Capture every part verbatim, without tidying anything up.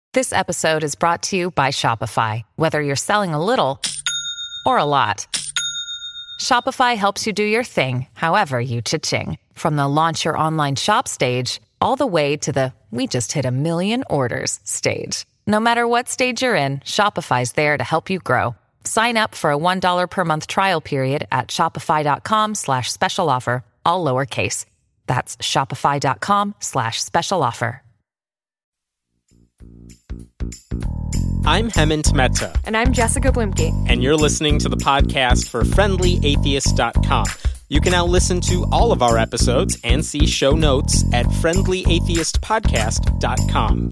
This episode is brought to you by Shopify. Whether you're selling a little or a lot, Shopify helps you do your thing, however you cha-ching. From the launch your online shop stage, all the way to the we just hit a million orders stage. No matter what stage you're in, Shopify's there to help you grow. Sign up for a one dollar per month trial period at shopify.com slash special offer, all lowercase. That's shopify.com slash special offer. I'm Hemant Mehta. And I'm Jessica Bluemke. And you're listening to the podcast for friendly atheist dot com. You can now listen to all of our episodes and see show notes at friendly atheist podcast dot com.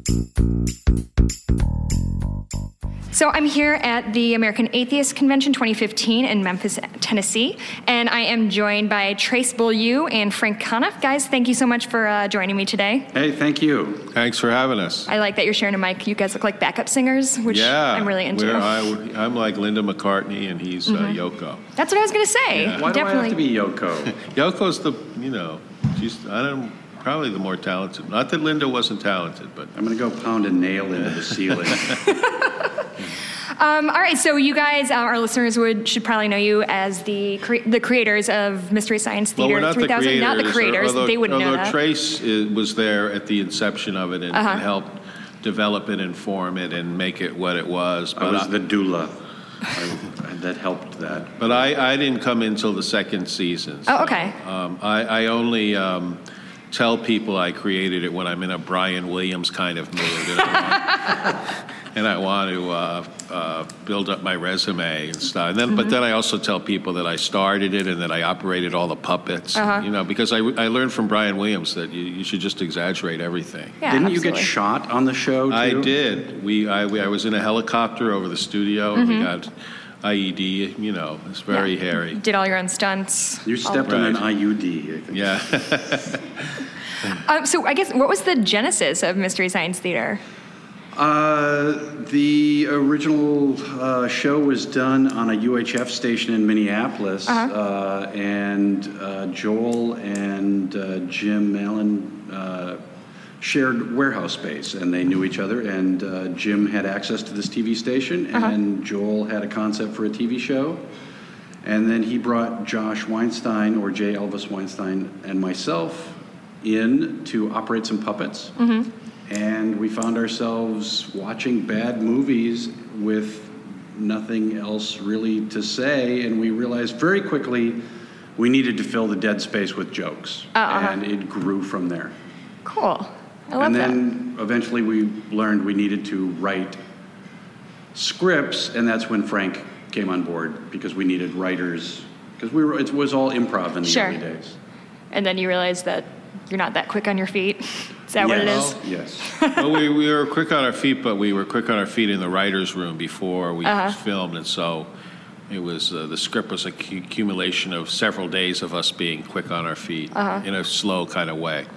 So I'm here at the American Atheist Convention twenty fifteen in Memphis, Tennessee, and I am joined by Trace Beaulieu and Frank Conniff. Guys, thank you so much for uh, joining me today. Hey, thank you. Thanks for having us. I like that you're sharing a mic. You guys look like backup singers, which yeah, I'm really into. I, I'm like Linda McCartney, and he's mm-hmm. uh, Yoko. That's what I was going to say. Yeah. Why Definitely. do I have to be Yoko? Yoko's the, you know, she's, I don't probably the more talented. Not that Linda wasn't talented, but... I'm going to go pound a nail into the ceiling. Um, all right, so you guys, uh, our listeners, would should probably know you as the cre- the creators of Mystery Science Theater well, we're not three thousand. The not the creators, although, they wouldn't although know that. Trace is, was there at the inception of it and, uh-huh. and helped develop it and form it and make it what it was. But I was I, the doula. I, that helped that. But I, I didn't come in until the second season. So, oh, okay. Um, I, I only... Um, tell people I created it when I'm in a Brian Williams kind of mood, and I want, and I want to uh, uh, build up my resume and stuff. And then, mm-hmm. but then I also tell people that I started it and that I operated all the puppets. Uh-huh. You know, because I, I learned from Brian Williams that you, you should just exaggerate everything. Yeah, Didn't absolutely. you get shot on the show too? I did. We I, we I was in a helicopter over the studio, mm-hmm. and we got I E D. You know, it's very yeah. hairy. Did all your own stunts. You stepped on an I U D. I think. Yeah. um, so I guess, what was the genesis of Mystery Science Theater? Uh, the original uh, show was done on a U H F station in Minneapolis, uh-huh. uh, and uh, Joel and uh, Jim Allen uh, shared warehouse space, and they knew each other, and uh, Jim had access to this T V station, uh-huh. and Joel had a concept for a T V show, and then he brought Josh Weinstein, or J. Elvis Weinstein, and myself in to operate some puppets. Mm-hmm. And we found ourselves watching bad movies with nothing else really to say, and we realized very quickly we needed to fill the dead space with jokes, uh-huh. and it grew from there. Cool. I love and that. then eventually we learned we needed to write scripts, and that's when Frank came on board, because we needed writers, because we were, it was all improv in the sure. early days. And then you realized that you're not that quick on your feet. Is that yes. what it is? Yes. Well, we, we were quick on our feet, but we were quick on our feet in the writer's room before we uh-huh. filmed, and so it was uh, the script was a cu- accumulation of several days of us being quick on our feet uh-huh. in a slow kind of way.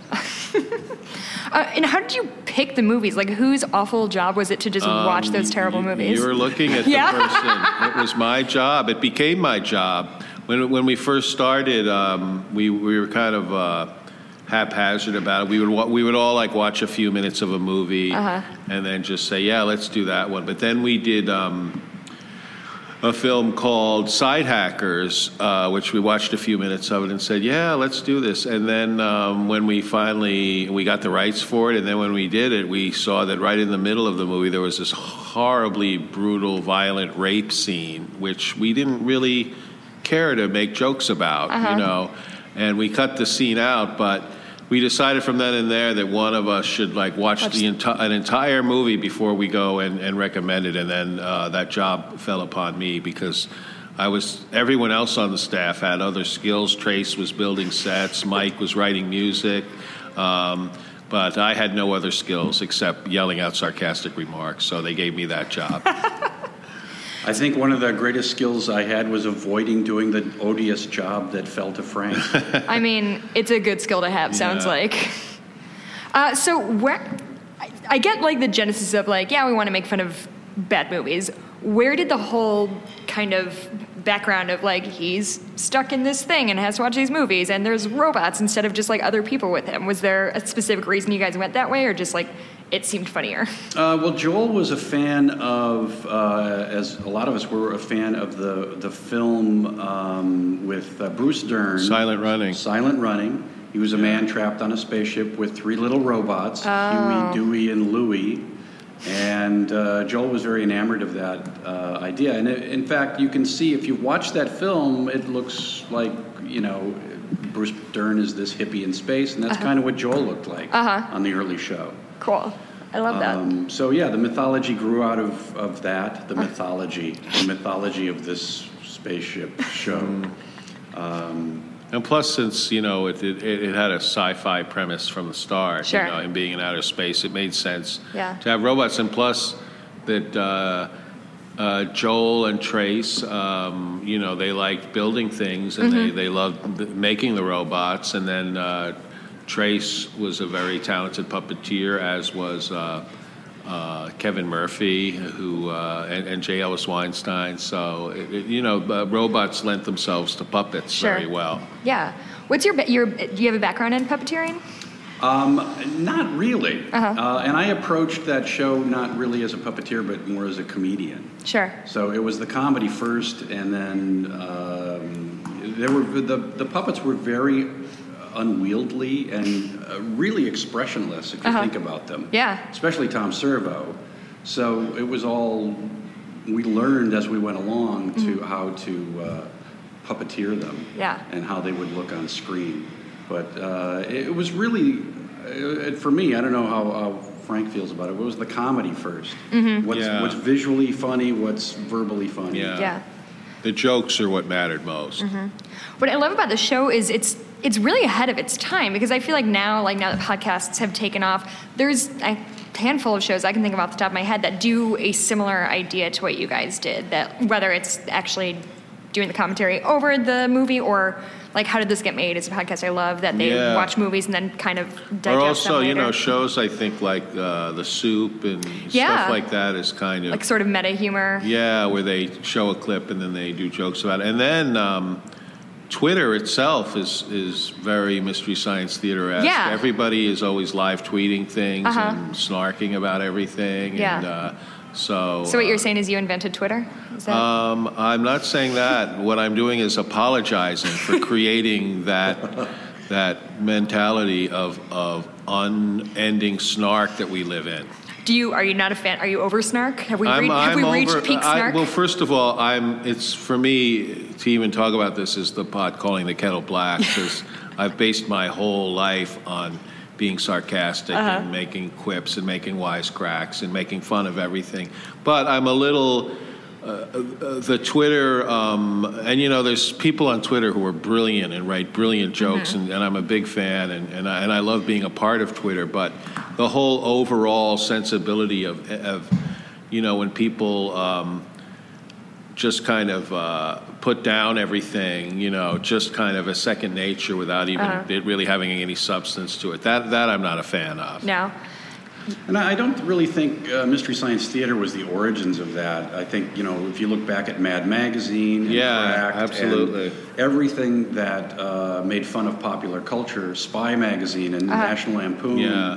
uh, and how did you pick the movies? Like, whose awful job was it to just Um, watch those terrible you, movies? You were looking at yeah. the person. It was my job. It became my job. When when we first started, um, we we were kind of uh, haphazard about it. We would we would all like watch a few minutes of a movie uh-huh. and then just say, yeah, let's do that one. But then we did um, a film called Side Hackers, uh, which we watched a few minutes of it and said, yeah, let's do this. And then um, when we finally we got the rights for it, and then when we did it, we saw that right in the middle of the movie there was this horribly brutal, violent rape scene, which we didn't really care to make jokes about, uh-huh. you know, and we cut the scene out, but we decided from then and there that one of us should like watch, watch the enti- an entire movie before we go and, and recommend it, and then uh, that job fell upon me because I was, everyone else on the staff had other skills. Trace was building sets, Mike was writing music, um, but I had no other skills except yelling out sarcastic remarks, so they gave me that job. I think one of the greatest skills I had was avoiding doing the odious job that fell to Frank. I mean, it's a good skill to have, sounds yeah. like. Uh, so where, I, I get like the genesis of like, yeah, we want to make fun of bad movies. Where did the whole kind of background of like, he's stuck in this thing and has to watch these movies and there's robots instead of just like other people with him? Was there a specific reason you guys went that way, or just like it seemed funnier? Uh, well, Joel was a fan of, uh, as a lot of us were, a fan of the the film um, with uh, Bruce Dern. Silent Running. Silent Running. He was a man trapped on a spaceship with three little robots, Oh. Huey, Dewey, and Louie. And uh, Joel was very enamored of that uh, idea. And it, in fact, you can see, if you watch that film, it looks like, you know, Bruce Dern is this hippie in space, and that's Uh-huh. kind of what Joel looked like Uh-huh. on the early show. Cool. I love that. Um, so yeah, the mythology grew out of, of that, the mythology, the mythology of this spaceship show. Um, And plus, since, you know, it, it, it had a sci-fi premise from the start, Sure. you know, and being in outer space, it made sense Yeah. to have robots. And plus, that uh, uh, Joel and Trace, um, you know, they liked building things, and Mm-hmm. they, they loved th- making the robots. And then uh, Trace was a very talented puppeteer, as was uh, uh, Kevin Murphy, who uh, and, and J. Ellis Weinstein. So, it, it, you know, uh, robots lent themselves to puppets Sure. very well. Yeah. What's your, ba- your, do you have a background in puppeteering? Um, not really. Uh-huh. Uh, and I approached that show not really as a puppeteer, but more as a comedian. Sure. So it was the comedy first, and then um, there were the the puppets were very unwieldy and uh, really expressionless if you Uh-huh. think about them. Yeah. Especially Tom Servo. So it was all we learned as we went along to Mm-hmm. how to uh, puppeteer them. Yeah. And how they would look on screen. But uh, it was really, uh, for me, I don't know how, how Frank feels about it. What was the comedy first? Mm-hmm. What's, Yeah. what's visually funny? What's verbally funny? Yeah. Yeah. The jokes are what mattered most. What I love about the show is it's it's really ahead of its time, because I feel like now, like now that podcasts have taken off, there's a handful of shows I can think of off the top of my head that do a similar idea to what you guys did. That whether it's actually doing the commentary over the movie, or like How Did This Get Made is a podcast I love, that they Yeah. watch movies and then kind of digest Or also, them you later. know, shows I think like uh, The Soup and Yeah. stuff like that is kind of like sort of meta humor. yeah, where they show a clip and then they do jokes about it. And then um, Twitter itself is is very Mystery Science Theater-esque. Yeah. Everybody is always live tweeting things Uh-huh. and snarking about everything. Yeah. And, uh, so. So what you're uh, saying is you invented Twitter? Is that Um, I'm not saying that. What I'm doing is apologizing for creating that that mentality of of unending snark that we live in. do you are you not a fan? Are you over snark? Have we I'm, reached, have I'm we reached over, peak I- snark? well, first of all, I'm. It's for me to even talk about this is the pot calling the kettle black, because I've based my whole life on being sarcastic Uh-huh. and making quips and making wisecracks and making fun of everything. But I'm a little. Uh, uh, the Twitter, um, and you know, there's people on Twitter who are brilliant and write brilliant jokes, Mm-hmm. and, and I'm a big fan, and, and, I, and I love being a part of Twitter. But the whole overall sensibility of, of you know, when people um, just kind of uh, put down everything, you know, just kind of a second nature without even Uh-huh. it really having any substance to it. That that I'm not a fan of. No. And I I don't really think uh, Mystery Science Theater was the origins of that. I think, you know, if you look back at Mad Magazine and Yeah, Cracked absolutely. and everything that uh, made fun of popular culture, Spy Magazine and Uh-huh. National Lampoon, Yeah.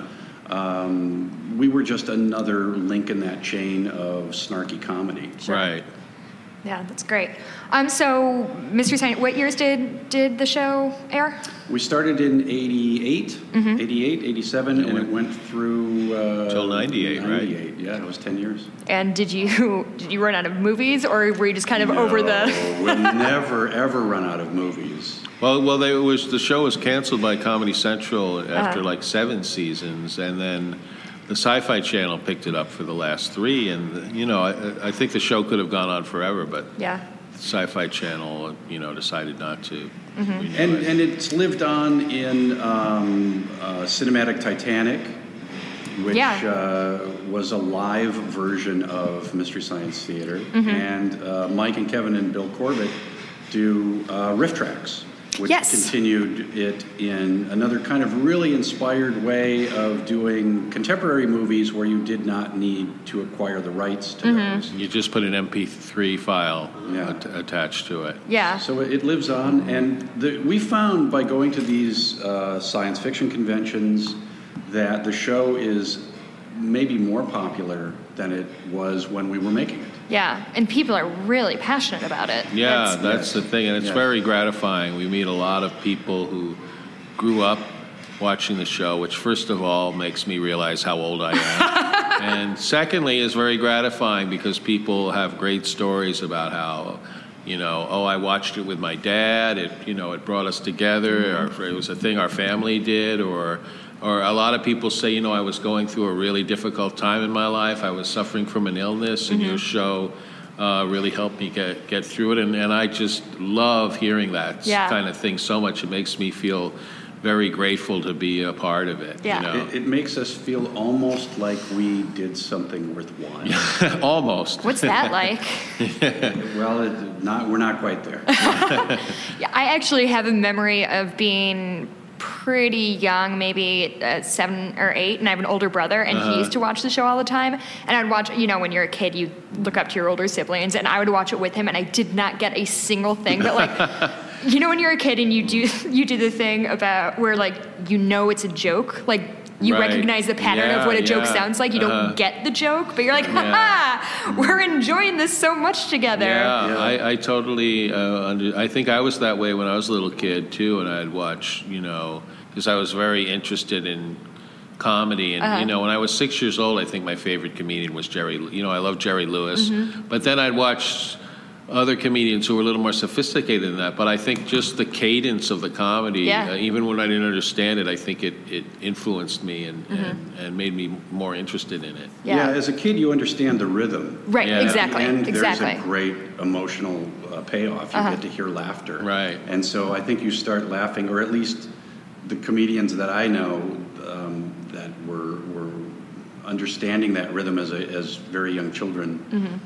um, we were just another link in that chain of snarky comedy. Right. Yeah, that's great. Um, so, Mystery Science, what years did did the show air? We started in eighty-eight, Mm-hmm. eighty-eight, eighty-seven, and it went through... Uh, Till ninety-eight, right? ninety-eight, yeah, it was ten years. And did you did you run out of movies, or were you just kind of over the? No, we'll never, ever run out of movies. Well, well, they, it was the show was canceled by Comedy Central after Uh-huh. like seven seasons, and then the Sci-Fi Channel picked it up for the last three. And you know, I, I think the show could have gone on forever, but Yeah. Sci-Fi Channel, you know, decided not to. Mm-hmm. We knew And, it. and it's lived on in um, uh, Cinematic Titanic, which Yeah. uh, was a live version of Mystery Science Theater. Mm-hmm. And uh, Mike and Kevin and Bill Corbett do uh, Riff Tracks, which Yes. continued it in another kind of really inspired way of doing contemporary movies where you did not need to acquire the rights to Mm-hmm. those. You just put an M P three file Yeah. at- attached to it. Yeah. So it lives on, and the, we found by going to these uh, science fiction conventions that the show is maybe more popular than it was when we were making it. Yeah, and people are really passionate about it. Yeah, That's, that's the thing, and it's Yeah. very gratifying. We meet a lot of people who grew up watching the show, which first of all makes me realize how old I am. And secondly is very gratifying because people have great stories about how, you know, oh, I watched it with my dad, it, you know, it brought us together, Mm-hmm. or it was a thing our family did, or or a lot of people say, you know, I was going through a really difficult time in my life, I was suffering from an illness, and Mm-hmm. your show uh, really helped me get, get through it, and, and I just love hearing that Yeah. kind of thing so much. It makes me feel very grateful to be a part of it. Yeah. You know? It, it makes us feel almost like we did something worthwhile. Almost. What's that like? Well, it, not we're not quite there. Yeah, I actually have a memory of being pretty young, maybe uh, seven or eight, and I have an older brother, and he used to watch the show all the time. And I'd watch, you know, when you're a kid, you look up to your older siblings, and I would watch it with him, and I did not get a single thing. But like, you know, when you're a kid and you do you do the thing about where like you know it's a joke, like. You Right. recognize the pattern Yeah, of what a joke yeah. sounds like. You don't Uh-huh. get the joke, but you're like, ha we're enjoying this so much together. Yeah, Yeah. I, I totally. Uh, under, I think I was that way when I was a little kid too, and I'd watch, you know, because I was very interested in comedy, and Uh-huh. you know, when I was six years old, I think my favorite comedian was Jerry. You know, I love Jerry Lewis, Mm-hmm. but then I'd watch other comedians who were a little more sophisticated than that. But I think just the cadence of the comedy, Yeah. uh, even when I didn't understand it, I think it, it influenced me and, Mm-hmm. and, and made me more interested in it. Yeah. as a kid, you understand the rhythm. Right, Yeah. exactly, And exactly. there's a great emotional uh, payoff. You Uh-huh. get to hear laughter. Right. And so I think you start laughing, or at least the comedians that I know um, that were were understanding that rhythm as a, as very young children.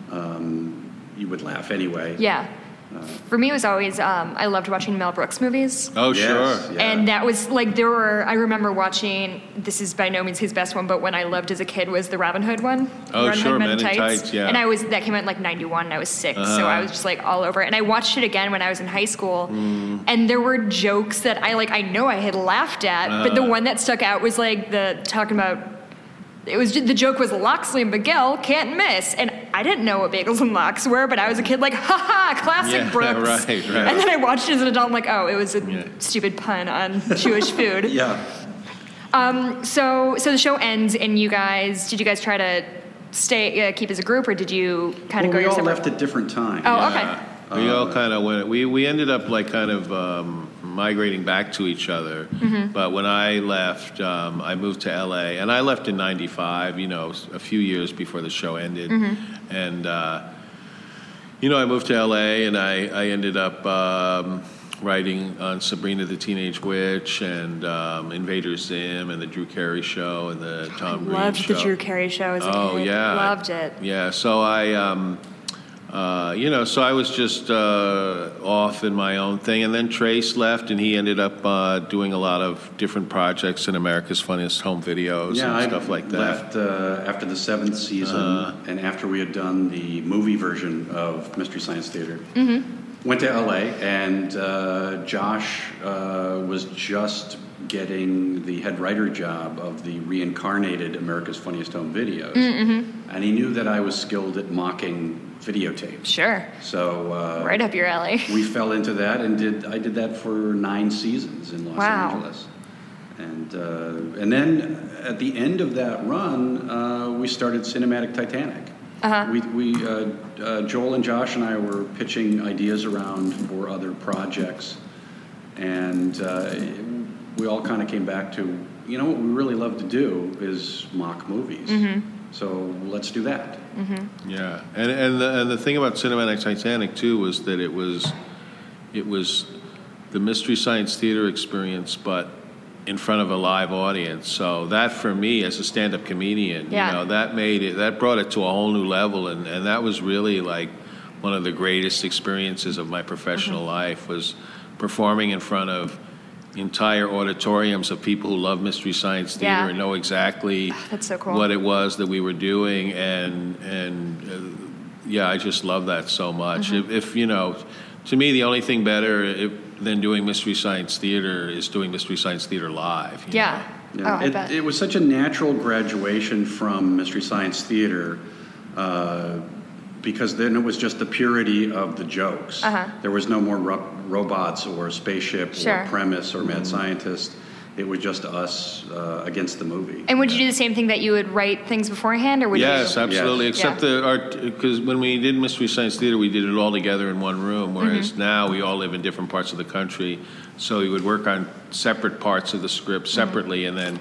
Um, you would laugh anyway. Mm-hmm. Yeah. For me, it was always, um, I loved watching Mel Brooks movies. Oh, Yes, sure. yeah. And that was like, there were, I remember watching, this is by no means his best one, but when I loved as a kid was the Robin Hood one. Oh, Robin sure, Hood Men in Tights, yeah. And I was, that came out in like ninety-one, and I was six, so Uh-huh. I was just like all over it. And I watched it again when I was in high school, Mm. and there were jokes that I like, I know I had laughed at, but the Uh-huh. one that stuck out was like the, talking about, it was just, the joke was Loxley and Miguel can't miss, and I didn't know what bagels and lox were, but I was a kid like, ha ha, classic Yeah, Brooks. right, right. And then I watched it as an adult, I'm like, oh, it was a Yeah. stupid pun on Jewish food. Yeah. Um, so, so the show ends, and you guys, did you guys try to stay, uh, keep as a group, or did you kind of Well, go we your all separate? left at different times. Oh, Yeah. okay. We all kind of went. We we ended up like kind of um, migrating back to each other. Mm-hmm. But when I left, um, I moved to L A, and I left in ninety-five. You know, a few years before the show ended, Mm-hmm. and uh, you know, I moved to L A, and I I ended up. Um, writing on Sabrina the Teenage Witch and um, Invader Zim and the Drew Carey Show and the Tom Green Loved Show. the Drew Carey show as a Oh, kid. yeah. Loved it. Yeah, so I, um, uh, you know, so I was just uh, off in my own thing. And then Trace left, and he ended up uh, doing a lot of different projects in America's Funniest Home Videos Yeah, and I stuff like that. left uh, after the seventh season, Uh-huh. and after we had done the movie version of Mystery Science Theater. Mm-hmm. Went to L A, and uh, Josh uh, was just getting the head writer job of the reincarnated America's Funniest Home Videos. Mm-hmm. And he knew that I was skilled at mocking videotapes. Sure. So uh, Right up your alley. we fell into that, and did I did that for nine seasons in Los Wow. Angeles. And uh, and then at the end of that run, uh, we started Cinematic Titanic. Uh-huh. We, we uh, uh, Joel and Josh and I were pitching ideas around for other projects, and uh, we all kind of came back to, you know, what we really love to do is mock movies. Mm-hmm. So let's do that. Mm-hmm. Yeah, and and the, and the thing about Cinematic Titanic too was that it was, it was, the Mystery Science Theater experience, but in front of a live audience. So that for me as a stand-up comedian, Yeah. you know, that made it, that brought it to a whole new level, and and that was really like one of the greatest experiences of my professional Mm-hmm. life was performing in front of entire auditoriums of people who love Mystery Science Theater Yeah. and know exactly That's so cool. what it was that we were doing, and and uh, yeah, I just love that so much. Mm-hmm. If, if you know, to me, the only thing better if, than doing Mystery Science Theater is doing Mystery Science Theater live. you Yeah. know? Yeah. Oh, I it, bet. it was such a natural graduation from Mystery Science Theater uh, because then it was just the purity of the jokes. Uh-huh. There was no more ro- robots or spaceship Sure. or premise or mad Mm-hmm. scientist. It was just us uh, against the movie. And would you do the same thing that you would write things beforehand, or would Yes, you? absolutely. Yes. Except Yeah. the art, because when we did Mystery Science Theater, we did it all together in one room. Whereas Mm-hmm. now we all live in different parts of the country, so we would work on separate parts of the script separately, and then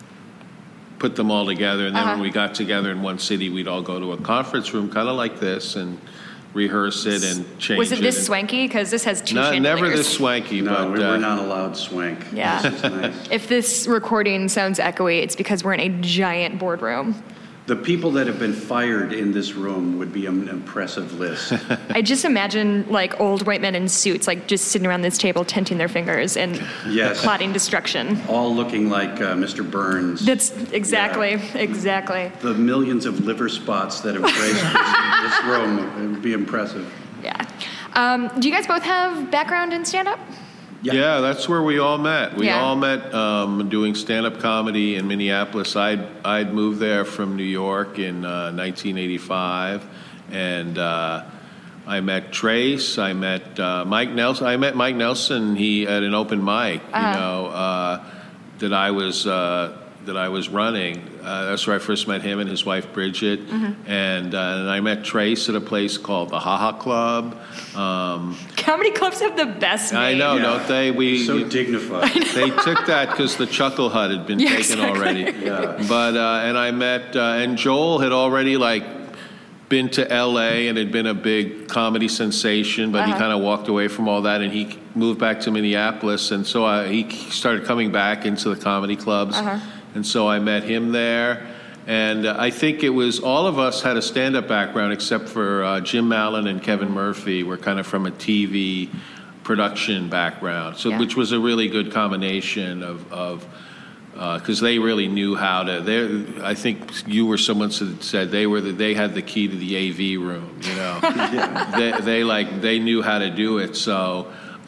put them all together. And then Uh-huh. when we got together in one city, we'd all go to a conference room, kind of like this, and rehearse it and change it. Was it this and- swanky? Because this has two Not, chandeliers. never this swanky, No, but we uh, were not allowed swank. Yeah. This is nice. If this recording sounds echoey, it's because we're in a giant boardroom. The people that have been fired in this room would be an impressive list. I just imagine like old white men in suits, like just sitting around this table, tinting their fingers and Yes. plotting destruction. All looking like uh, Mister Burns. That's exactly, exactly. The millions of liver spots that have graced this, this room, it would be impressive. Yeah. Um, do you guys both have background in stand-up? Yeah. that's where we all met. We Yeah. all met um, doing stand-up comedy in Minneapolis. I'd I'd moved there from New York in uh, nineteen eighty-five, and uh, I met Trace. I met uh, Mike Nelson. I met Mike Nelson. He at an open mic, you Uh-huh. know, uh, that I was uh, that I was running. Uh, that's where I first met him and his wife Bridget, Mm-hmm. and uh, and I met Trace at a place called the Ha Ha Club. Um, Comedy clubs have the best I name. know, Yeah. don't they? We So dignified. they took that because the Chuckle Hut had been Yeah, taken exactly. already. Yeah. But uh, and I met uh, and Joel had already like been to L A and had been a big comedy sensation, but he Uh-huh. kind of walked away from all that and he moved back to Minneapolis, and so I, he started coming back into the comedy clubs, Uh-huh. and so I met him there. And uh, I think it was all of us had a stand-up background except for uh, Jim Mallon and Kevin Murphy were kind of from a T V production background, so Yeah. which was a really good combination of of because they really knew how to. They, I think you were someone that said they were the, they had the key to the A V room. You know, they, they like they knew how to do it. So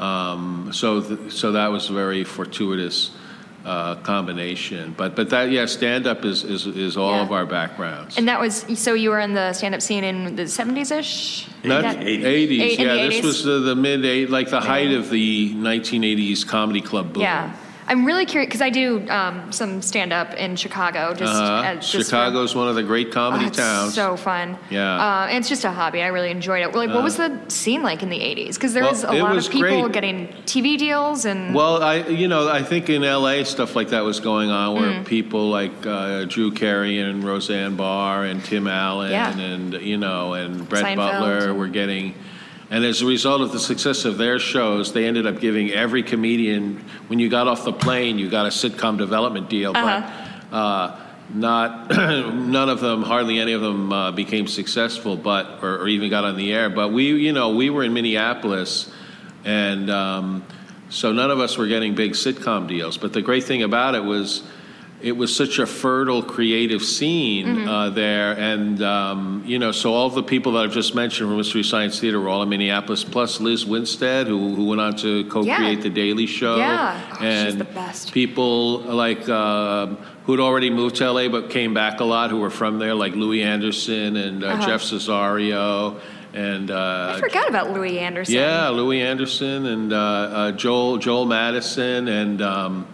um, so th- so that was very fortuitous. Uh, combination, but but that yeah, stand up is, is is all Yeah. of our backgrounds. And that was, so you were in the stand-up scene in the seventies-ish? Not That- eighties. eighties, Eight- in yeah. the This eighties? was the, the mid eight, like the height of the nineteen eighties comedy club boom. Yeah. I'm really curious, because I do um, some stand-up in Chicago. Just, Uh-huh. as, just for- Chicago's one of the great comedy Oh, it's towns. so fun. Yeah. Uh, and it's just a hobby. I really enjoyed it. Like, what was the scene like in the eighties? Because there Well, was a it lot was of people great. getting T V deals and. Well, I you know I think in L A stuff like that was going on where Mm. people like uh, Drew Carey and Roseanne Barr and Tim Allen Yeah. and you know and Brett Seinfeld Butler and- were getting. And as a result of the success of their shows, they ended up giving every comedian, when you got off the plane, you got a sitcom development deal, Uh-huh. but uh, not none of them, hardly any of them uh, became successful, but or, or even got on the air. But we, you know, we were in Minneapolis, and um, so none of us were getting big sitcom deals. But the great thing about it was, it was such a fertile, creative scene Mm-hmm. uh, there, and um, you know, so all the people that I've just mentioned from Mystery Science Theater were all in Minneapolis. Plus Liz Winstead, who who went on to co-create Yeah. the Daily Show, Yeah. Oh, she's and the best. people like um who'd already moved to L A but came back a lot, who were from there, like Louis Anderson and uh, Uh-huh. Jeff Cesario, and uh, I forgot about Louis Anderson. yeah, Louis Anderson and uh, uh, Joel Joel Madison and. Um,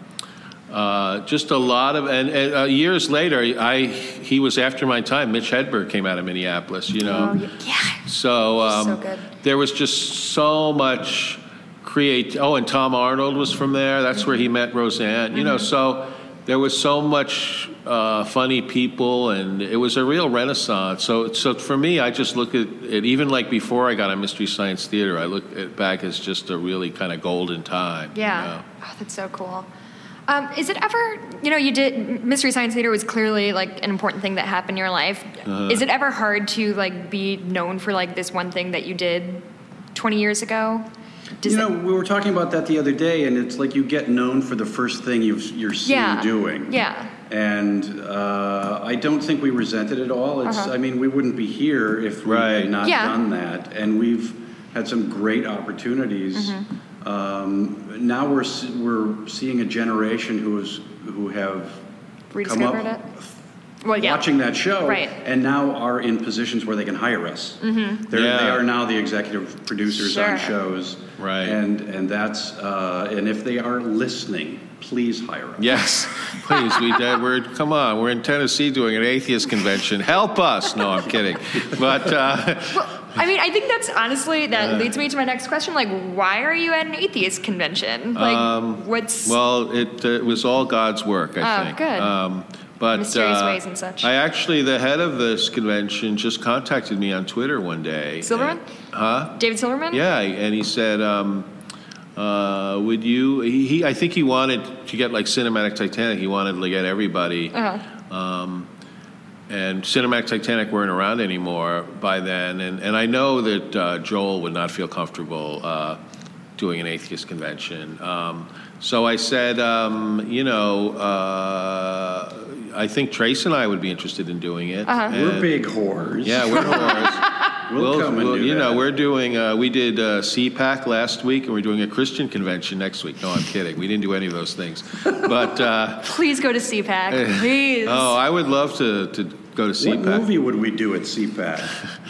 Uh, just a lot of, and, and uh, years later, I he was after my time. Mitch Hedberg came out of Minneapolis, you know. Oh, yeah. So, um, So good. there was just so much create. Oh, and Tom Arnold was from there. That's where he met Roseanne. You know, so there was so much uh, funny people, and it was a real renaissance. So, so for me, I just look at it. Even like before I got on Mystery Science Theater, I look at back as just a really kind of golden time. Yeah. You know? Oh, that's so cool. Um, is it ever, you know, you did, Mystery Science Theater was clearly like an important thing that happened in your life. Uh-huh. Is it ever hard to like be known for like this one thing that you did twenty years ago? Does You know, it- we were talking about that the other day, and it's like you get known for the first thing you've, you're seen yeah. doing. Yeah. And uh, I don't think we resent it at all. It's, Uh-huh. I mean, we wouldn't be here if we Right. had not Yeah. done that. And we've had some great opportunities Mm-hmm. Um, now we're s- we're seeing a generation who is who have come up Rediscovered it? Well, yeah. watching that show, Right. and now are in positions where they can hire us. Mm-hmm. They're, Yeah. They are now the executive producers Sure. on shows, Right. And and that's uh, and if they are listening, please hire us. Yes, please. We did. We're come on. We're in Tennessee doing an atheist convention. Help us. No, I'm kidding. But uh, Well, I mean, I think that's honestly, that leads me to my next question. Like, why are you at an atheist convention? Like, what's... well, it, uh, it was all God's work, I Oh, think. good. Um, but Mysterious uh, ways and such. I actually, the head of this convention just contacted me on Twitter one day. Silverman? And- huh? David Silverman? Yeah, and he said, um, uh, "Would you?" He, he, I think he wanted to get like Cinematic Titanic. He wanted to get everybody. Uh-huh. Um, and Cinematic Titanic weren't around anymore by then, and, and I know that uh, Joel would not feel comfortable uh, doing an atheist convention. Um, so I said, um, you know, uh, I think Trace and I would be interested in doing it. Uh-huh. We're And- big whores. Yeah, we're whores. We'll come and do you know, that. we're doing. Uh, we did uh, C PAC last week, and we're doing a Christian convention next week. No, I'm kidding. We didn't do any of those things. But uh, Please go to C PAC. Please. oh, I would love to to go to C What PAC. movie would we do at C PAC?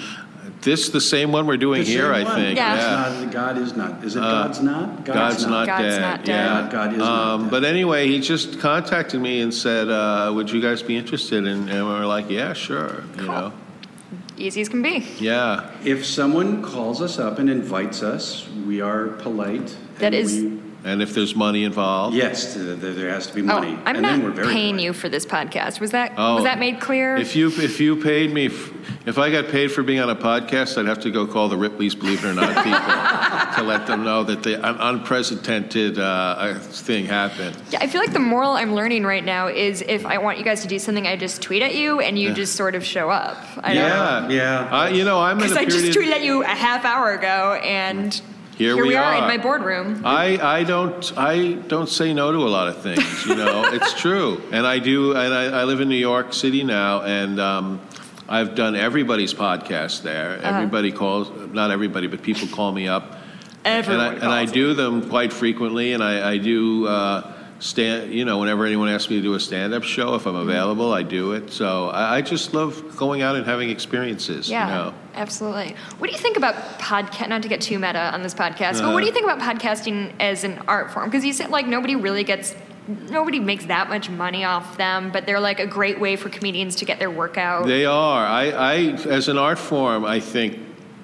This the same one we're doing The here, same I one. think. Yeah. Yeah. Not, God is not. Is it God's not? God's not God's dead. not dead. Yeah. God, God is not Um, dead. but anyway, he just contacted me and said, uh, "Would you guys be interested?" And, and we were like, "Yeah, sure." You know. Easy as can be. Yeah. If someone calls us up and invites us, we are polite. That and is- we- And if there's money involved. yes, th- th- there has to be money. Oh, I'm and not then we're very paying polite. you for this podcast. Was that Oh. was that made clear? If you if you paid me, f- if I got paid for being on a podcast, I'd have to go call the Ripley's Believe It or Not people to let them know that the an unprecedented uh, thing happened. Yeah, I feel like the moral I'm learning right now is if I want you guys to do something, I just tweet at you and you just sort of show up. I Yeah, Yeah. I, you know, I'm in Because a I period. just tweeted at you a half hour ago, and Here we, we are, in are. my boardroom. I, I don't I don't say no to a lot of things, you know. It's true, and I do. And I, I live in New York City now, and um, I've done everybody's podcast there. Uh-huh. Everybody calls, not everybody, but people call me up, Everyone and I, and I calls do them quite frequently, and I, I do. Uh, Stand, you know, whenever anyone asks me to do a stand-up show, if I'm available, I do it. So I, I just love going out and having experiences. Yeah, you know. absolutely. What do you think about podcast? Not to get too meta on this podcast, but Uh-huh. what do you think about podcasting as an art form? Because you said like nobody really gets, nobody makes that much money off them, but they're like a great way for comedians to get their work out. They are. I, I, as an art form, I think.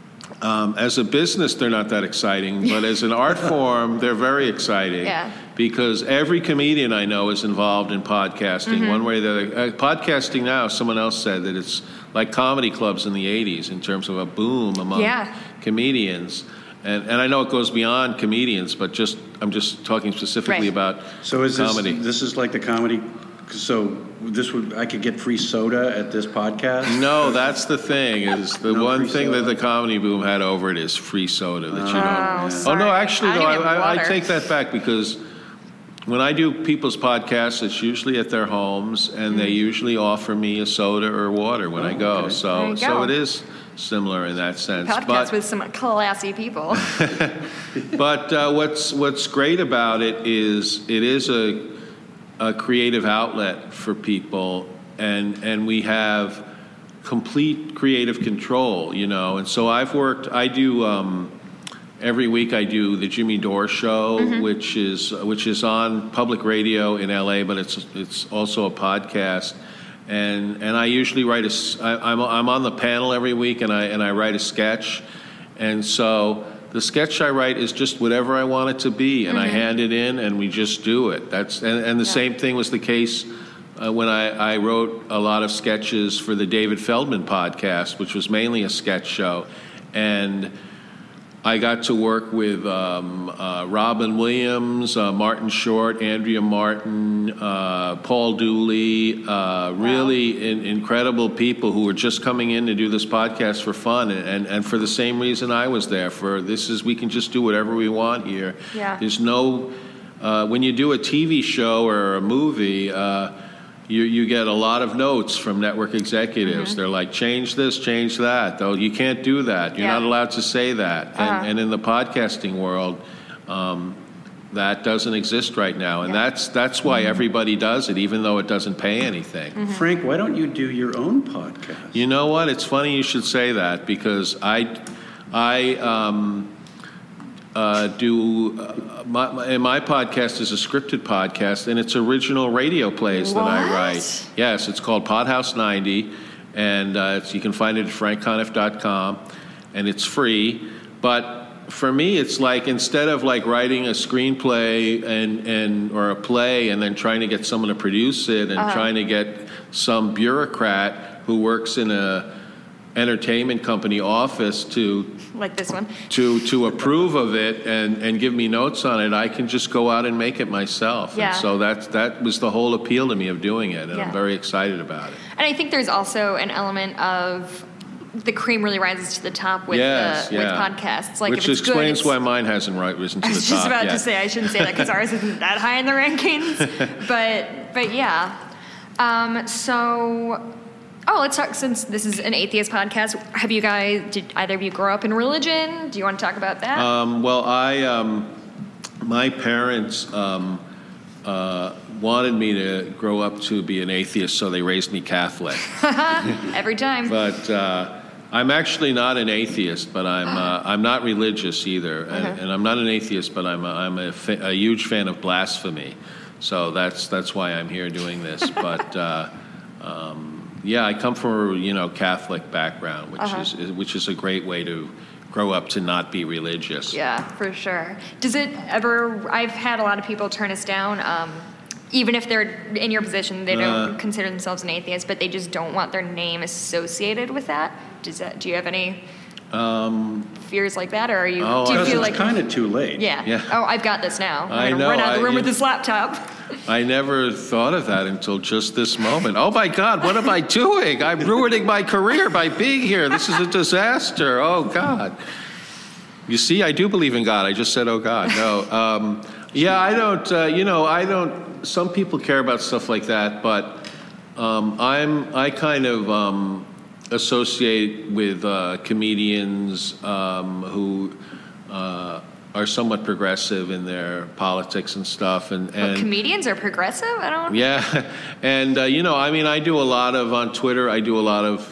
Um, as a business, they're not that exciting, but as an art form, they're very exciting. Yeah. Because every comedian I know is involved in podcasting, Mm-hmm. one way or the other. Uh, podcasting now, someone else said that it's like comedy clubs in the eighties in terms of a boom among Yeah. comedians. And, and I know it goes beyond comedians, but just I'm just talking specifically Right. about So is this comedy. this is like the comedy? So this would I could get free soda at this podcast? No, that's the thing. Is the No one free thing that soda? the comedy boom had over it is free soda that you don't. Oh, Oh sorry. no, actually, I though, don't I, even have I, I water. take that back because when I do people's podcasts, it's usually at their homes, and they usually offer me a soda or water when I go. okay. There So, you so go. it is similar in that sense. Podcast but with some classy people. but uh, what's what's great about it is it is a a creative outlet for people, and and we have complete creative control, you know. And so I've worked. I do um, every week. I do the Jimmy Dore Show, which is which is on public radio in L A, but it's it's also a podcast. And and I usually write a. s- I, I'm I'm on the panel every week, and I and I write a sketch, and so. The sketch I write is just whatever I want it to be, and I hand it in, and we just do it. That's and, and the Yeah. same thing was the case uh, when I, I wrote a lot of sketches for the David Feldman podcast, which was mainly a sketch show, and I got to work with um, uh, Robin Williams, uh, Martin Short, Andrea Martin, uh, Paul Dooley, uh, really in, incredible people who were just coming in to do this podcast for fun, and, and, and for the same reason I was there. For this is we can just do whatever we want here. Yeah. There's no uh, when you do a T V show or a movie. Uh, You, you get a lot of notes from network executives. Mm-hmm. They're like, change this, change that. Though you can't do that. You're Yeah. not allowed to say that. And, Uh-huh. and in the podcasting world, Um, that doesn't exist right now, and Yeah. that's that's why everybody does it, even though it doesn't pay anything. Mm-hmm. Frank, why don't you do your own podcast? You know what? It's funny you should say that, because I, I um, uh, do uh, my, my, and my podcast is a scripted podcast, and it's original radio plays that I What? write. Yes, it's called Podhouse ninety, and uh, it's, you can find it at frank conniff dot com, and it's free. But for me, it's like, instead of like writing a screenplay and, and or a play and then trying to get someone to produce it and Uh-huh. trying to get some bureaucrat who works in a entertainment company office to Like this one. to to approve of it and, and give me notes on it, I can just go out and make it myself. Yeah. And so that's that was the whole appeal to me of doing it, and Yeah. I'm very excited about it. And I think there's also an element of the cream really rises to the top with Yes, uh, yeah. with podcasts. Like Which if it's explains good, why it's, mine hasn't right risen to I the was top just about yet. to say I shouldn't say that because ours isn't that high in the rankings. But but yeah. Um, so oh, let's talk. Since this is an atheist podcast, have you guys? Did either of you grow up in religion? Do you want to talk about that? Um, well, I, um, my parents um, uh, wanted me to grow up to be an atheist, so they raised me Catholic. Every time. But uh, I'm actually not an atheist, but I'm uh, I'm not religious either, and, Uh-huh. and I'm not an atheist, but I'm a, I'm a, fa- a huge fan of blasphemy, so that's that's why I'm here doing this. But uh, um, yeah, I come from a you know Catholic background, which Uh-huh. is which is a great way to grow up to not be religious. Yeah, for sure. Does it ever? I've had a lot of people turn us down. Um, even if they're in your position, they don't Uh. consider themselves an atheist, but they just don't want their name associated with that. Does that? Do you have any Um, fears like that, or are you? Oh, do you Because feel it's like? kind of too late. Yeah. Yeah. Oh, I've got this now. I'm I gonna know, run out of the I- room with you- this laptop. I never thought of that until just this moment. Oh my God, what am I doing? I'm ruining my career by being here. This is a disaster. Oh God. You see, I do believe in God. I just said, oh God. No. Um, yeah, I don't, uh, you know, I don't, some people care about stuff like that, but um, I'm, I kind of um, associate with uh, comedians um, who uh, are somewhat progressive in their politics and stuff. And, But and comedians are progressive. I don't. yeah, and uh, you know, I mean, I do a lot of on Twitter. I do a lot of,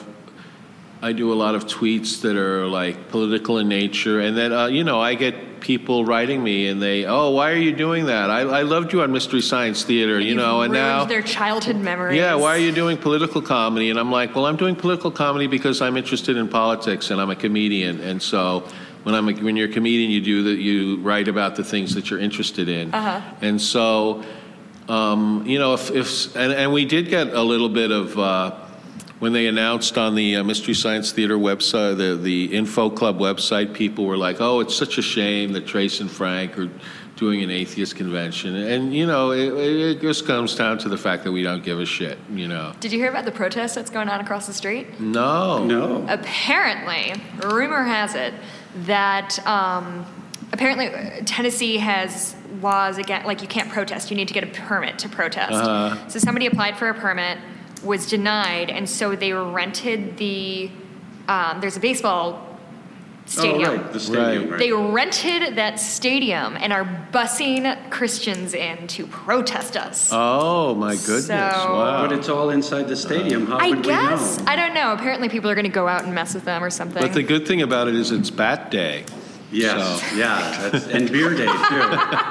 I do a lot of tweets that are like political in nature, and then uh, you know, I get people writing me, and they, oh, why are you doing that? I, I loved you on Mystery Science Theater, you You've know, and ruined now. their childhood memories. Yeah, why are you doing political comedy? And I'm like, well, I'm doing political comedy because I'm interested in politics, and I'm a comedian, and so. When I'm a, when you're a comedian, you do that. You write about the things that you're interested in, Uh-huh. and so, um, you know, if, if and, and we did get a little bit of uh, when they announced on the uh, Mystery Science Theater website, the the Info Club website, people were like, "Oh, it's such a shame that Trace and Frank are doing an atheist convention," and you know, it, it just comes down to the fact that we don't give a shit, you know. Did you hear about the protest that's going on across the street? No, No. Apparently, rumor has it that um, apparently uh, Tennessee has laws against, like you can't protest. You need to get a permit to protest. Uh-huh. So somebody applied for a permit, was denied, and so they rented the. Um, there's a baseball stadium. Oh, right, the stadium. Right. Right. They rented that stadium and are busing Christians in to protest us. Oh my goodness! So- Wow. But it's all inside the stadium. How I would guess. we know? I don't know. Apparently, people are going to go out and mess with them or something. But the good thing about it is it's Bat Day. Yes, So- yeah, that's, and beer day too.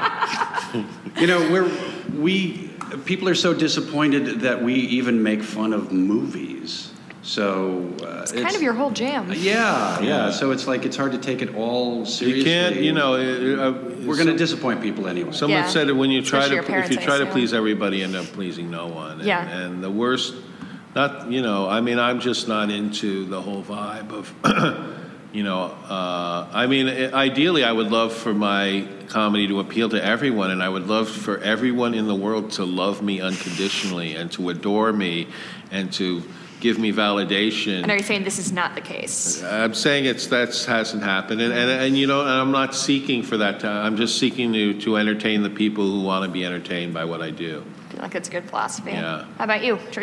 You know, we're we people are so disappointed that we even make fun of movies. So uh, it's kind of your whole jam. yeah, yeah, Yeah. So it's like it's hard to take it all seriously. You can't, you know. Uh, We're going to disappoint people anyway. Someone Yeah. said that when you try Especially to, your parents, if you I try to assume. please everybody, you end up pleasing no one. And, Yeah. And the worst, not, you know, I mean, I'm just not into the whole vibe of, you know, uh, I mean, ideally, I would love for my comedy to appeal to everyone, and I would love for everyone in the world to love me unconditionally and to adore me and to give me validation. And are you saying this is not the case? I'm saying it's that hasn't happened, and, and and you know, and I'm not seeking for that. To, I'm just seeking to to entertain the people who want to be entertained by what I do. I feel like it's good philosophy. Yeah. How about you, Trace?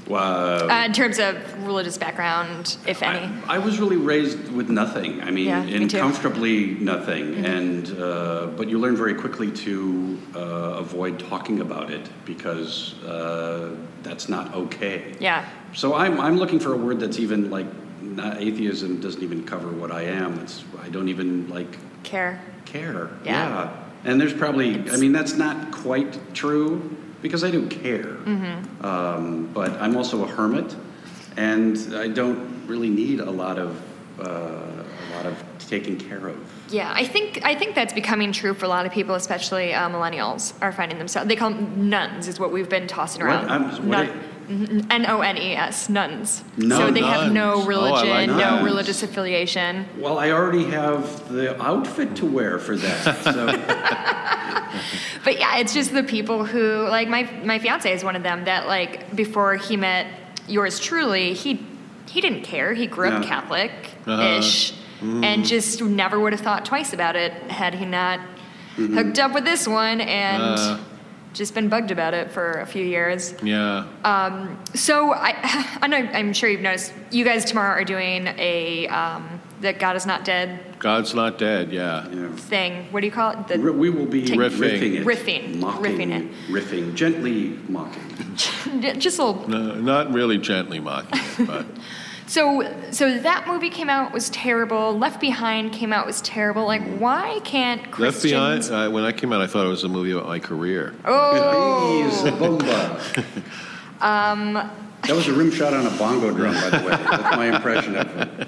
Uh, Uh, in terms of religious background, if any. I, I was really raised with nothing. I mean, Yeah, me in too. comfortably nothing. Mm-hmm. And uh, but you learn very quickly to uh, avoid talking about it because uh, that's not okay. Yeah. So I'm I'm looking for a word that's even like not atheism doesn't even cover what I am. It's I don't even like Care. care. Yeah. And there's probably I mean that's not quite true because I do care. Mm-hmm. Um, but I'm also a hermit, and I don't really need a lot of uh, a lot of taking care of. Yeah, I think I think that's becoming true for a lot of people, especially uh, millennials are finding themselves. They call them nuns, is what we've been tossing around. What? I'm- what Nun- are- mhm, N O N E S, nuns. No, so they have no nuns. Oh, I religion, like no nuns. religious affiliation. Well, I already have the outfit to wear for that. So But yeah, it's just the people who, like my my fiance is one of them that like before he met yours truly, he he didn't care. He grew up Yeah. Catholic-ish and just never would have thought twice about it had he not hooked up with this one and Uh. just been bugged about it for a few years. Yeah. So I, I know, I'm sure you've noticed, you guys tomorrow are doing a um, that God is not dead God's not dead. Yeah. you know, thing. What do you call it? The, we will be Take- Riffing. riffing it, Riffing. mocking, Riffing it. riffing, gently mocking. just a little. No, not really gently mocking it, but So so that movie came out was terrible. Left Behind came out was terrible. Like why can't Left Christians? Behind. Uh, when I came out, I thought it was a movie about my career. Oh, Hey, Zabumba. um, that was a rim shot on a bongo drum, by the way. That's my impression of it.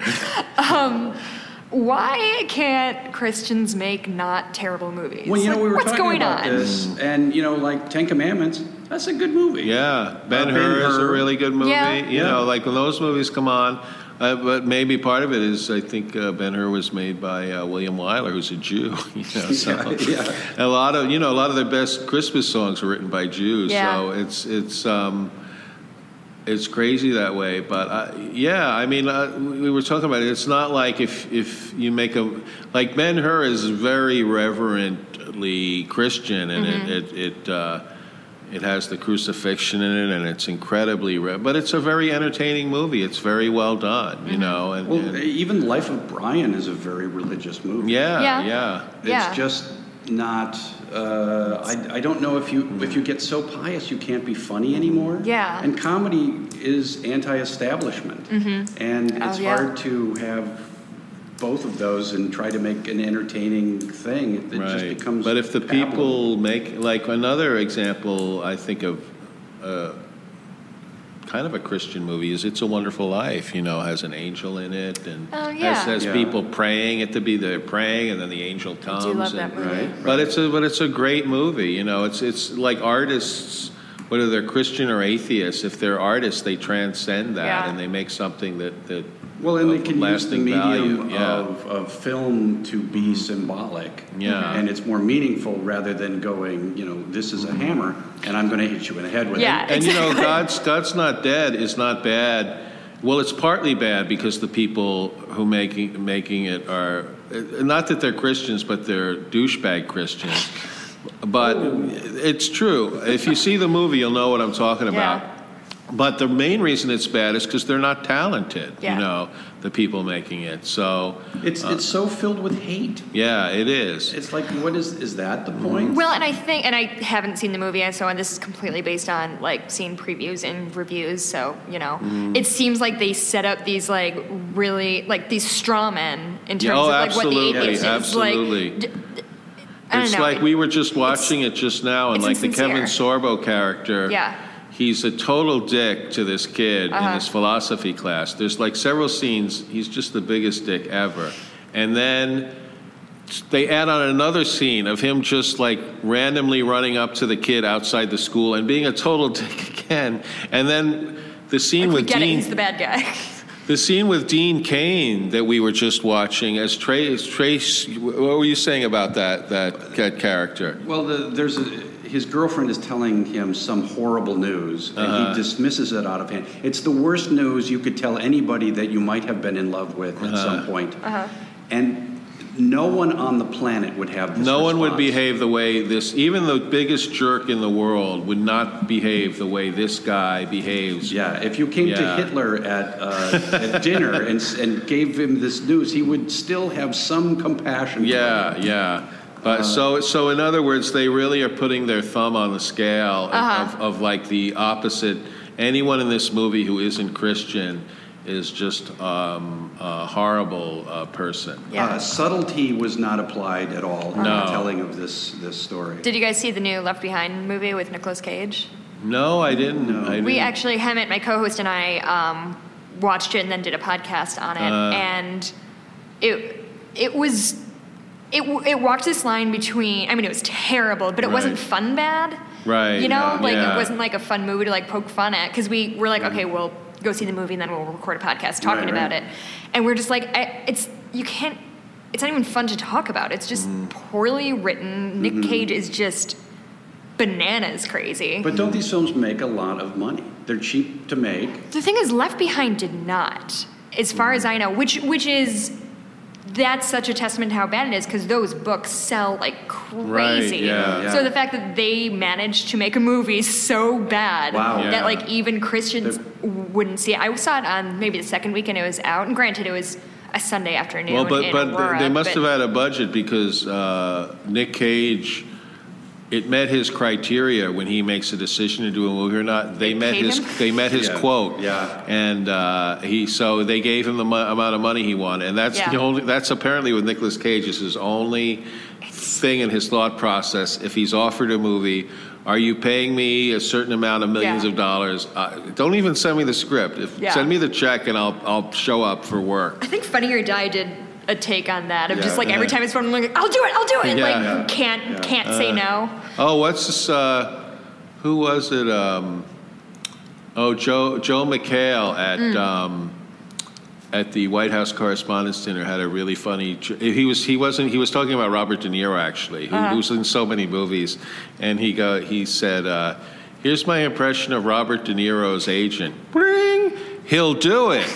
why can't Christians make not terrible movies? Well, you know, Like, we were what's talking going about on? this, and you know, like Ten Commandments. That's a good movie. Yeah, Ben Uh, Hur is a Ben-Hur. really good movie. Yeah. You Yeah. know, like when those movies come on, uh, but maybe part of it is I think uh, Ben Hur was made by uh, William Wyler, who's a Jew. You know, so Yeah, yeah. a lot of you know a lot of their best Christmas songs were written by Jews. Yeah. So it's it's. Um, It's crazy that way, but uh, yeah, I mean, uh, we were talking about it. It's not like if if you make a like Ben Hur is very reverently Christian, and Mm-hmm. it it it, uh, it has the crucifixion in it, and it's incredibly, re- but it's a very entertaining movie. It's very well done, you Mm-hmm. know, and, Well, and even Life of Brian is a very religious movie. yeah, Yeah. yeah, It's Yeah. just not. Uh, I, I don't know if you if you get so pious you can't be funny anymore. Yeah. And comedy is anti-establishment, and Oh, it's yeah. hard to have both of those and try to make an entertaining thing. It, it just right. becomes. But if the pablum. people make like another example, I think of. Uh, kind of a Christian movie is It's a Wonderful Life, you know, has an angel in it and Oh, yeah. has, has Yeah. people praying it to be there praying and then the angel comes. do love and, that movie. Right. But it's a but it's a great movie, you know. It's it's like artists, whether they're Christian or atheist, if they're artists, they transcend that Yeah. and they make something that, that Well, and they of can use the lasting medium value. Yeah. of, of film to be symbolic. Yeah. And it's more meaningful rather than going, you know, this is a hammer and I'm going to hit you in the head with Yeah. it. And you know, God's God's not dead is not bad. Well, it's partly bad because the people who making making it are not that they're Christians, but they're douchebag Christians. But it's true. If you see the movie, you'll know what I'm talking about. Yeah. But the main reason it's bad is because they're not talented. Yeah. You know, the people making it. So It's it's so filled with hate. yeah, it is. It's like, what is is that the point? Well, and I think, and I haven't seen the movie, and so and this is completely based on like seeing previews and reviews. So you know, Mm-hmm. it seems like they set up these like really like these straw men in terms Yeah, oh, of like what the absolutely, atheist is. absolutely. Like, d- d- I don't It's know. like we were just watching it just now, and it's like the Kevin insincere. Sorbo character. Yeah. He's a total dick to this kid Uh-huh. in his philosophy class. There's like several scenes, he's just the biggest dick ever. And then they add on another scene of him just like randomly running up to the kid outside the school and being a total dick again. And then the scene we with get it, Dean, he's the bad guy. the scene with Dean Cain that we were just watching as Trace. Trace, what were you saying about that that, that character? Well, the, there's a, his girlfriend is telling him some horrible news, and Uh-huh. he dismisses it out of hand. It's the worst news you could tell anybody that you might have been in love with at Uh-huh. some point. And no one on the planet would have this No one would response. behave the way this, even the biggest jerk in the world would not behave the way this guy behaves. Yeah, if you came Yeah. to Hitler at, uh, at dinner and, and gave him this news, he would still have some compassion. Yeah, for you. yeah. But so, so in other words, they really are putting their thumb on the scale Uh-huh. of, of like the opposite. Anyone in this movie who isn't Christian is just um, a horrible uh, person. Yeah. Uh, subtlety was not applied at all in No. the telling of this this story. Did you guys see the new Left Behind movie with Nicolas Cage? No, I didn't. No. I didn't. We actually, Hemant, my co-host, and I um, watched it and then did a podcast on it, Uh. and it it was it it walked this line between. I mean, it was terrible, but it Right. wasn't fun bad. Right, You know, yeah. like Yeah. it wasn't like a fun movie to like poke fun at because we were like, okay, we'll go see the movie and then we'll record a podcast talking Right, about right. it, and we're just like, I, it's you can't. It's not even fun to talk about. It's just Mm-hmm. poorly written. Nick Cage is just bananas crazy. But don't these films make a lot of money? They're cheap to make. The thing is, Left Behind did not, as far as I know, which which is that's such a testament to how bad it is because those books sell like crazy. Right, yeah. Yeah. So the fact that they managed to make a movie so bad Wow. that Yeah. like even Christians They're- wouldn't see it. I saw it on maybe the second weekend it was out, and granted, it was a Sunday afternoon. Well, but in but Aurora, they must but- have had a budget because uh, Nick Cage. It met his criteria when he makes a decision to do a movie or not. They They met paid his. him? They met his Yeah, quote. yeah. And uh, he so they gave him the mo- amount of money he wanted, and that's the Yeah. only. That's apparently with Nicolas Cage is his only thing in his thought process. If he's offered a movie, are you paying me a certain amount of millions Yeah. of dollars? Uh, don't even send me the script. If, Yeah. Send me the check, and I'll I'll show up for work. I think Funny or Die did a take on that of Yeah, just like every yeah. time it's fun, I'm like, I'll do it, I'll do it. And Yeah. like Yeah. can't Yeah. can't say no. Oh, what's this? Uh, who was it? Um, oh, Joe Joe McHale at Mm. um, at the White House Correspondents' Dinner had a really funny. tr- He was he wasn't he was talking about Robert De Niro actually, who, Uh-huh. who's in so many movies, and he go he said, uh, "Here's my impression of Robert De Niro's agent. Bring, he'll do it."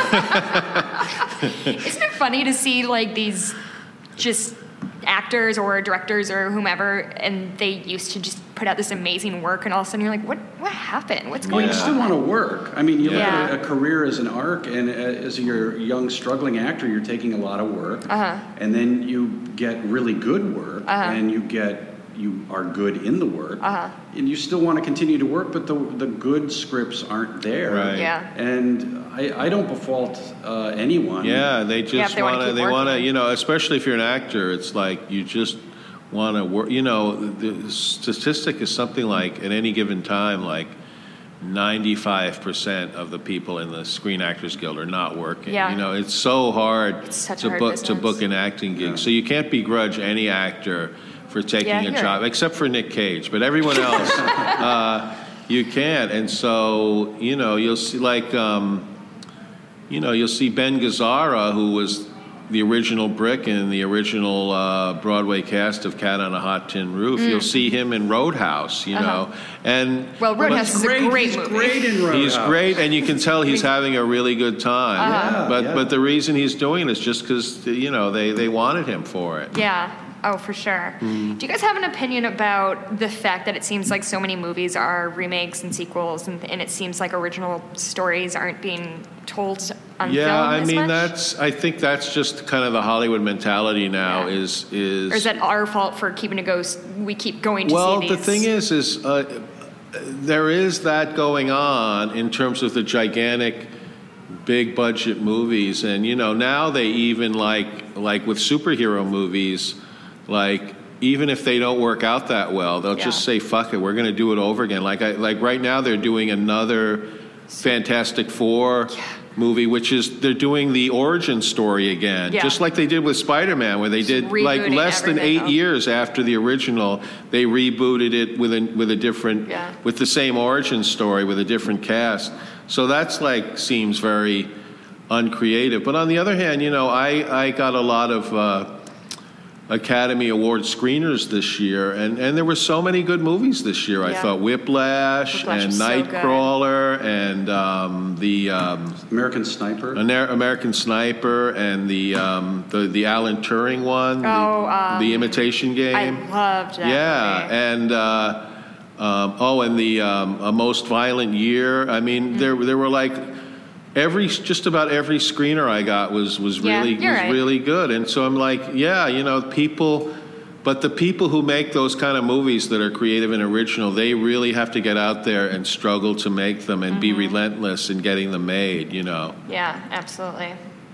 Isn't it funny to see like these just actors or directors or whomever, and they used to just put out this amazing work, and all of a sudden you're like, what what happened? What's Well, going you Yeah. still on? want to work. I mean, you look Yeah. at a, a career as an arc, and uh, as you're a young, struggling actor, you're taking a lot of work, Uh-huh. and then you get really good work, Uh-huh. and you get you are good in the work, Uh-huh. and you still want to continue to work, but the the good scripts aren't there. Right. Yeah. And I, I don't befault uh, anyone. Yeah, they just if they wanna want to. keep They want to, working. you know, especially if you're an actor. It's like you just want to work. You know, the the statistic is something like at any given time, like ninety-five percent of the people in the Screen Actors Guild are not working. Yeah. You know, it's so hard It's such a to hard book to business. book an acting gig. Yeah. So you can't begrudge any actor for taking Yeah, a you're job, right. except for Nick Cage. But everyone else, uh, you can't. And so you know, you'll see like. Um, You know, you'll see Ben Gazzara, who was the original Brick in the original uh, Broadway cast of Cat on a Hot Tin Roof. You'll see him in Roadhouse, you know, and Mm. Uh-huh. Well, Roadhouse is a great he's movie. great in Roadhouse. he's great, and you can tell he's having a really good time. Uh-huh. But Yeah, but yeah. the reason he's doing it is just because you know they they wanted him for it. Yeah. Oh, for sure. Mm-hmm. Do you guys have an opinion about the fact that it seems like so many movies are remakes and sequels, and, and it seems like original stories aren't being told on Yeah, film I as mean much? that's. I think that's just kind of the Hollywood mentality now. Yeah. Is is Or is that our fault for keeping to go? s- We keep going to Well, see the these. thing is, is uh, there is that going on in terms of the gigantic, big budget movies, and you know now they even like like with superhero movies, like even if they don't work out that well, they'll just Yeah. say fuck it, we're going to do it over again. Like I, like right now they're doing another Fantastic Four. Movie, which is they're doing the origin story again, Yeah. just like they did with Spider-Man, where they Just did like rebooting less than everything, eight though. years after the original, they rebooted it with a with a different, Yeah. with the same origin story with a different cast. So that's like seems very uncreative. But on the other hand, you know, I I got a lot of uh, Academy Award screeners this year, and, and there were so many good movies this year. I Yeah. thought Whiplash, Whiplash and was so good. Nightcrawler and um, the um, American Sniper. Amer- American Sniper and the um, the the Alan Turing one, the, Oh, um, the Imitation Game. I loved that Yeah, movie. and uh, um, oh, and the um, A Most Violent Year. I mean, Mm-hmm. there there were like. Every just about every screener I got was was Yeah, really you're was right. really good, and so I'm like, yeah, you know, people, but the people who make those kind of movies that are creative and original, they really have to get out there and struggle to make them and be Mm-hmm. relentless in getting them made, you know. Yeah, absolutely.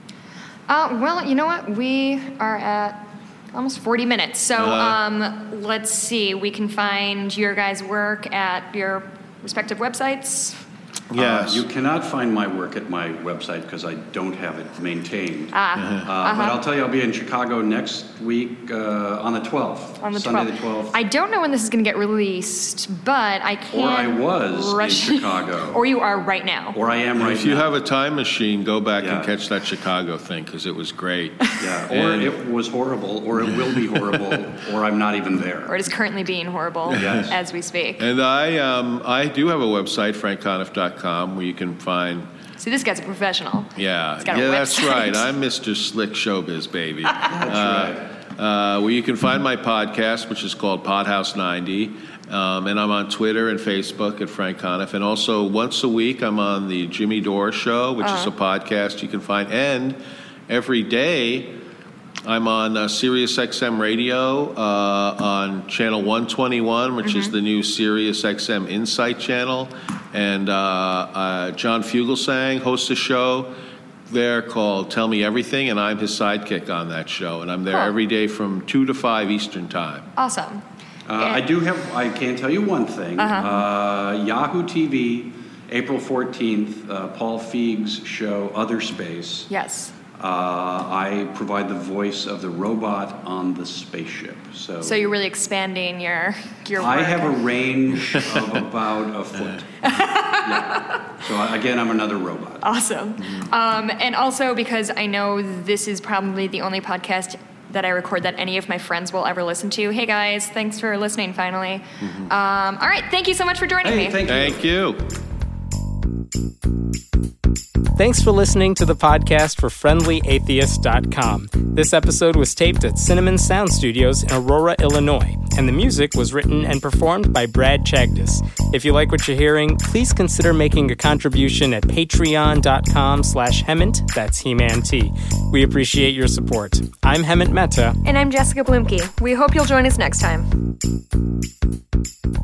Uh, well, you know what? We are at almost forty minutes. So Uh, um, let's see. We can find your guys' work at your respective websites. Yes. Uh, you cannot find my work at my website because I don't have it maintained. Ah, Uh, But I'll tell you, I'll be in Chicago next week uh, on the twelfth. On the Sunday twelfth. the twelfth. I don't know when this is going to get released, but I can. Or I was rush in Chicago. Or you are right now. Or I am right If you now. have a time machine, go back and Yeah. catch that Chicago thing because it was great. Yeah, or And- it was horrible, or it will be horrible, or I'm not even there. Or it is currently being horrible Yes. as we speak. And I um, I do have a website, frank conniff dot com, where you can find. See, this guy's a professional. Yeah, He's got a yeah, that's website. right. I'm Mister Slick Showbiz, baby. That's right. Uh, where you can find my podcast, which is called Podhouse ninety. Um, and I'm on Twitter and Facebook at Frank Conniff. And also, once a week, I'm on the Jimmy Dore Show, which is a podcast you can find. And every day, I'm on uh, Sirius X M Radio uh, on channel one twenty-one, which is the new Sirius X M Insight channel. And uh, uh, John Fugelsang hosts a show there called Tell Me Everything, and I'm his sidekick on that show. And I'm there Cool. every day from two to five Eastern Time. Awesome. Uh, I do have, I can tell you one thing. Uh, Yahoo T V, April fourteenth, uh, Paul Feig's show, Other Space. Yes. Uh, I provide the voice of the robot on the spaceship. So, So you're really expanding your your work. I have a range of about a foot. Yeah. So I- again, I'm another robot. Awesome. Um, and also because I know this is probably the only podcast that I record that any of my friends will ever listen to. Hey guys, thanks for listening finally. Um, all right, thank you so much for joining Hey, me. thank you. Thank you. Thanks for listening to the podcast for friendly atheist dot com. This episode was taped at Cinnamon Sound Studios in Aurora, Illinois, and the music was written and performed by Brad Chagdis. If you like what you're hearing, please consider making a contribution at patreon.com slash Hemant, that's He-Man T. We appreciate your support. I'm Hemant Mehta. And I'm Jessica Blumke. We hope you'll join us next time.